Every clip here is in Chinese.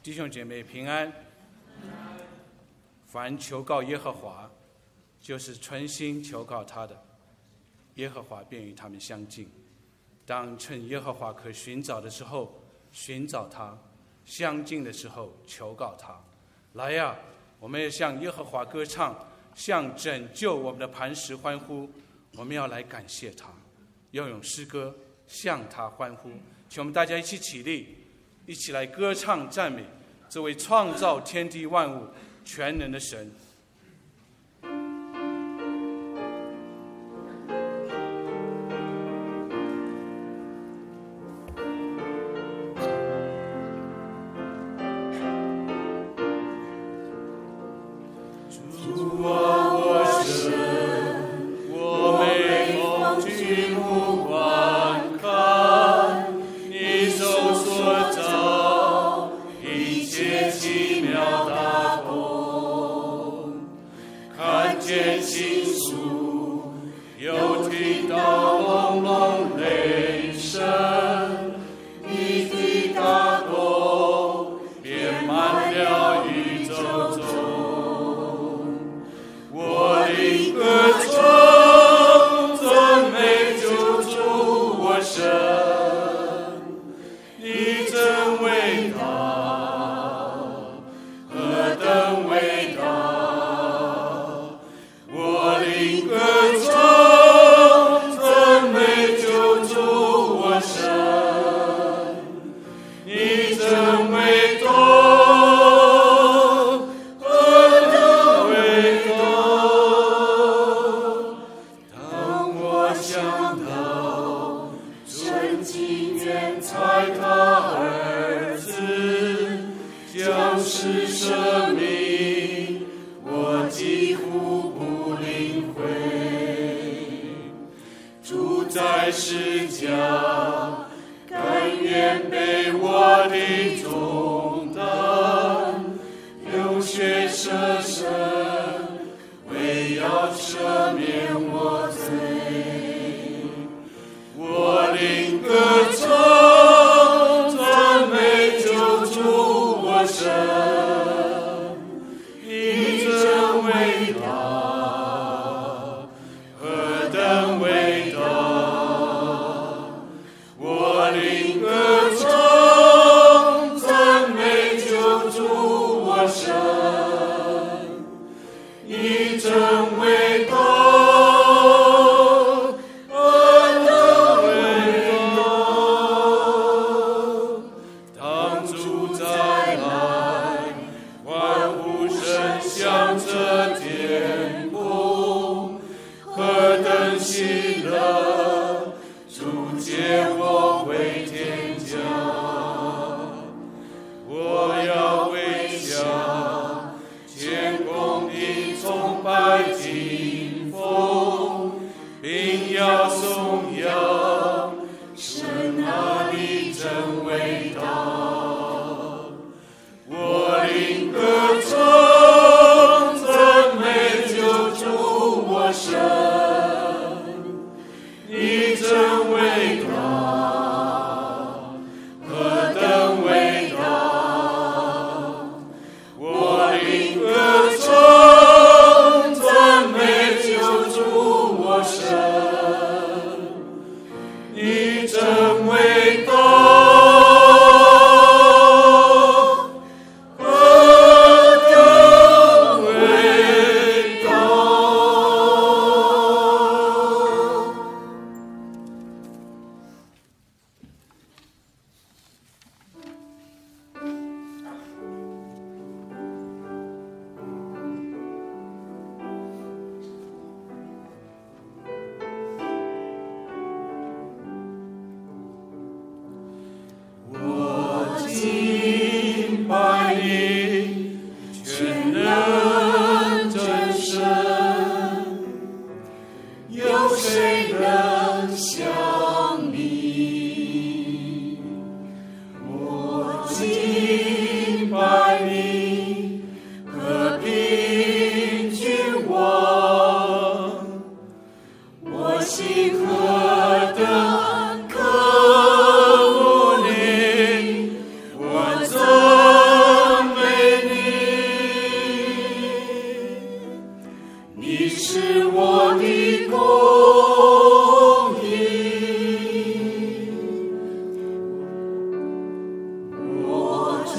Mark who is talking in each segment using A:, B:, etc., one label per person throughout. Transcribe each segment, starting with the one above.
A: 弟兄姐妹平安。凡求告耶和华，就是存心求告他的，耶和华便与他们相近。当趁耶和华可寻找的时候寻找他，相近的时候求告他。来呀，我们要向耶和华歌唱，向拯救我们的磐石欢呼。我们要来感谢他，要用诗歌向他欢呼。请我们大家一起起立，一起来歌唱赞美这位创造天地万物全能的神。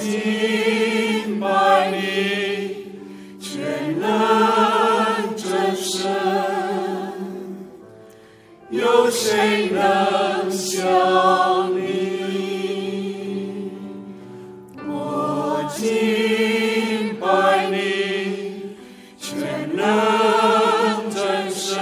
B: 敬拜你，全能真神，有谁能像你？我敬拜你，全能真神，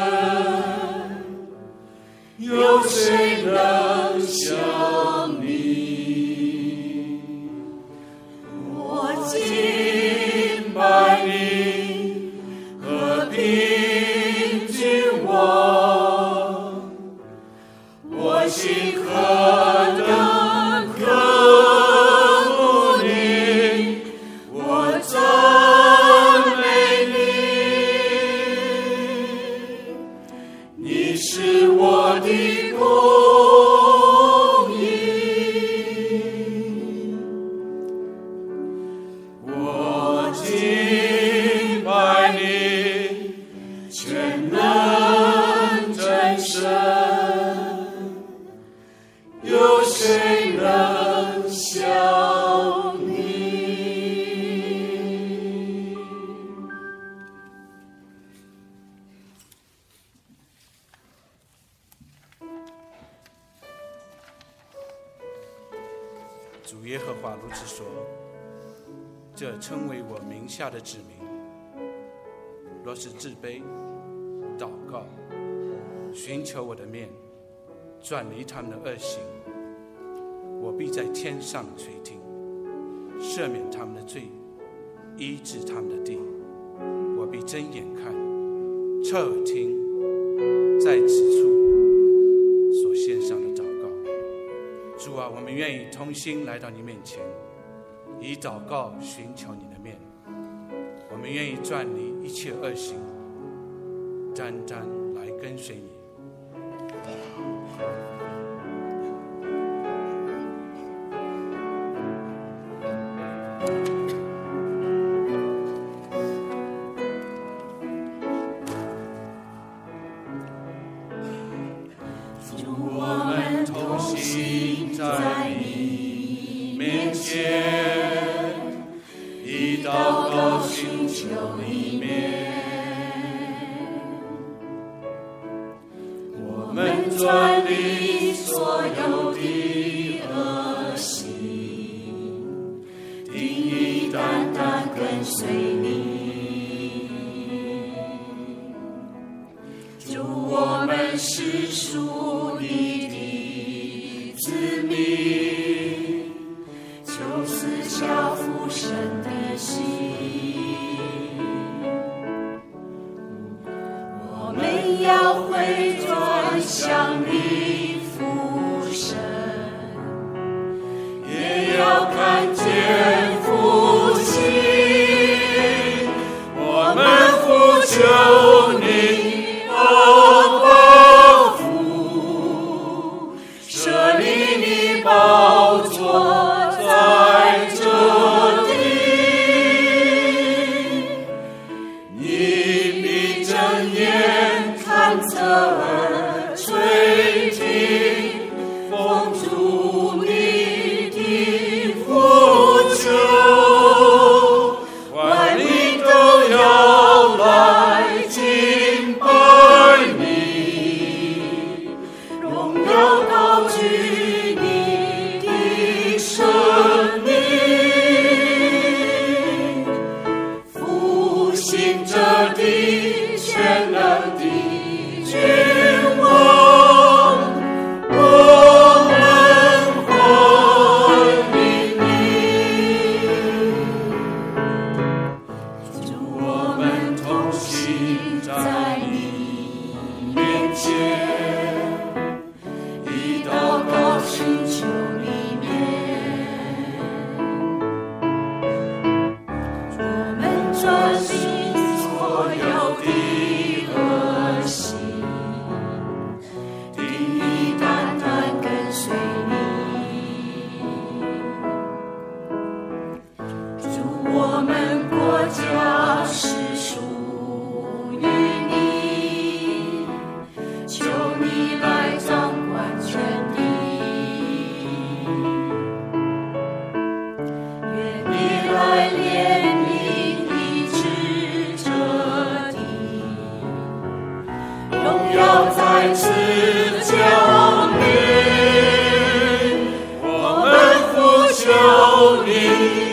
B: 有谁能像你？我敬拜你，和平君王，我心何等渴慕你，我赞美你，你是我的公义。我敬拜你，全能真神，有谁能像你？
A: 主耶和华如此说：这称为我名下的子民，若是自卑、祷告、寻求我的面，转离他们的恶行，我必在天上垂听，赦免他们的罪，医治他们的地。我必睁眼看，侧耳听，在此处所献上的祷告。主啊，我们愿意同心来到你面前，以祷告寻求你的面。我们愿意转离一切恶行，单单来跟随你。
B: 主，我们同心在你面前，以祷告寻求你面。我们转离所有的恶行，定义单单跟随你。主，我们是属你的子民，就是孝父神的心。我们要回转向你父神，也要看见父亲。我们呼求你，哦，父，设立你宝座在这地，你闭睁眼看侧耳垂听。 来怜悯医治这地，荣耀在此降临，我们呼求你。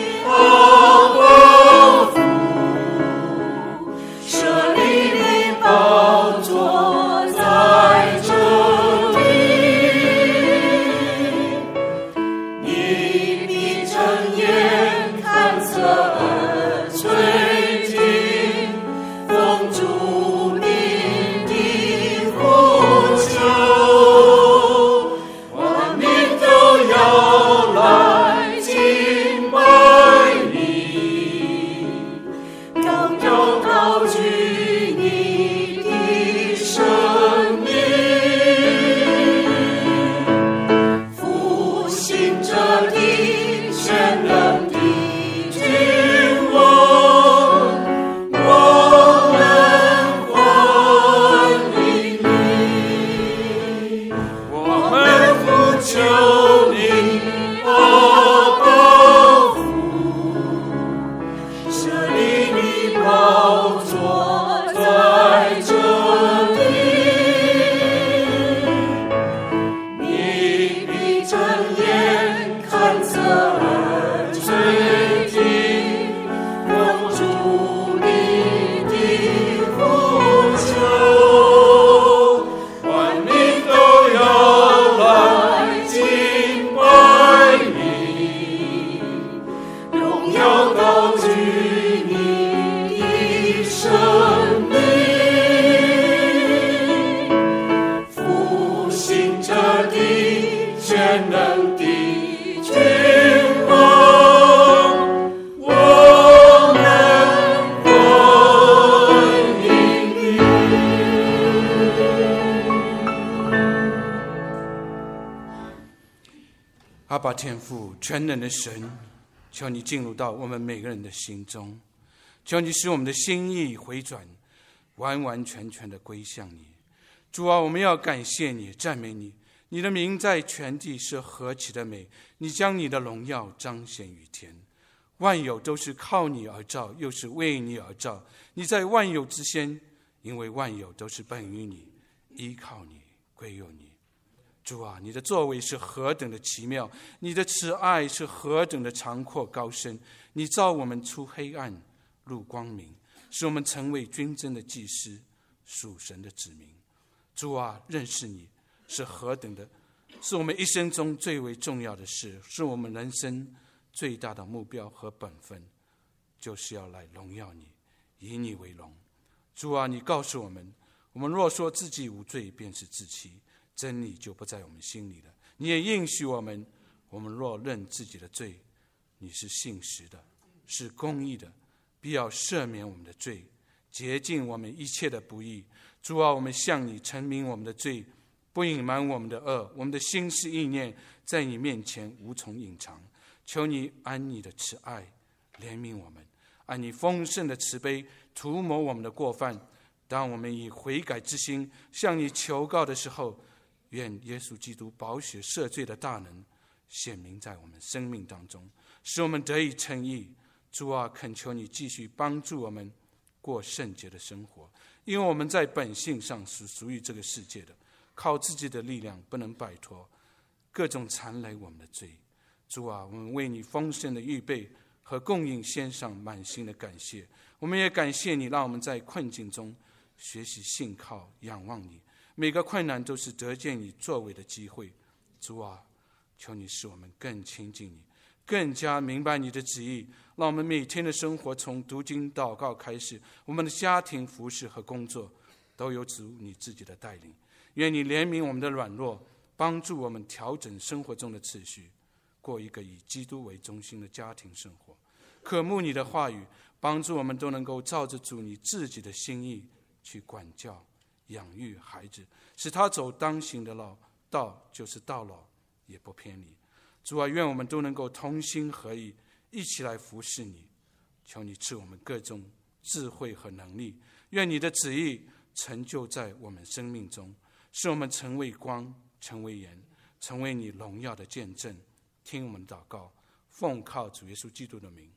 A: 阿爸天父，全能的神，求你进入到我们每个人的心中，求你使我们的心意回转，完完全全的归向你。主啊，我们要感谢你，赞美你，你的名在全地是何其的美，你将你的荣耀彰显于天，万有都是靠你而造，又是为你而造，你在万有之先，因为万有都是本于你，依靠你，归有你。主啊，你的作为是何等的奇妙，你的慈爱是何等的长阔高深，你造我们出黑暗入光明，使我们成为君尊的祭司，属神的子民。主啊，认识你是何等的，是我们一生中最为重要的事，是我们人生最大的目标和本分，就是要来荣耀你，以你为荣。主啊，你告诉我们，我们若说自己无罪，便是自欺，真理就不在我们心里了。你也应许我们，我们若认自己的罪，你是信实的，是公义的，必要赦免我们的罪，洁净我们一切的不义。主啊，我们向你陈明我们的罪，不隐瞒我们的恶，我们的心思意念在你面前无从隐藏。求你按你的慈爱怜悯我们，按你丰盛的慈悲涂抹我们的过犯。当我们以悔改之心向你求告的时候，愿耶稣基督宝血赦罪的大能显明在我们生命当中，使我们得以称义。主啊，恳求你继续帮助我们过圣洁的生活，因为我们在本性上是属于这个世界的，靠自己的力量不能摆脱各种缠累我们的罪。主啊，我们为你丰盛的预备和供应献上满心的感谢。我们也感谢你，让我们在困境中学习信靠仰望你，每个困难都是得见你作为的机会。主啊，求你使我们更亲近你，更加明白你的旨意，让我们每天的生活从读经祷告开始，我们的家庭服事和工作都有主你自己的带领。愿你怜悯我们的软弱，帮助我们调整生活中的次序，过一个以基督为中心的家庭生活。渴慕你的话语，帮助我们都能够照着主你自己的心意去管教养育孩子，使他走当行的道，就是到老也不偏离。主啊，愿我们都能够同心合意，一起来服侍你。求你赐我们各种智慧和能力，愿你的旨意成就在我们生命中，使我们成为光，成为盐，成为你荣耀的见证。听我们祷告，奉靠主耶稣基督的名，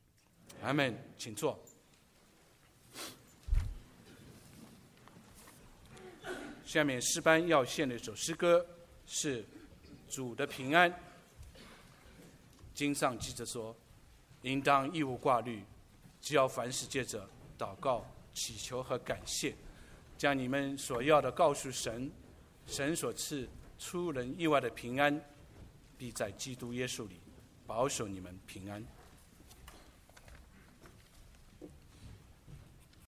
A: 阿们，请坐。下面诗班要献的一首诗歌是主的平安。经上记着说，应当一无挂虑，只要凡事借着祷告、祈求和感谢，将你们所要的告诉神，神所赐出人意外的平安，必在基督耶稣里保守你们平安。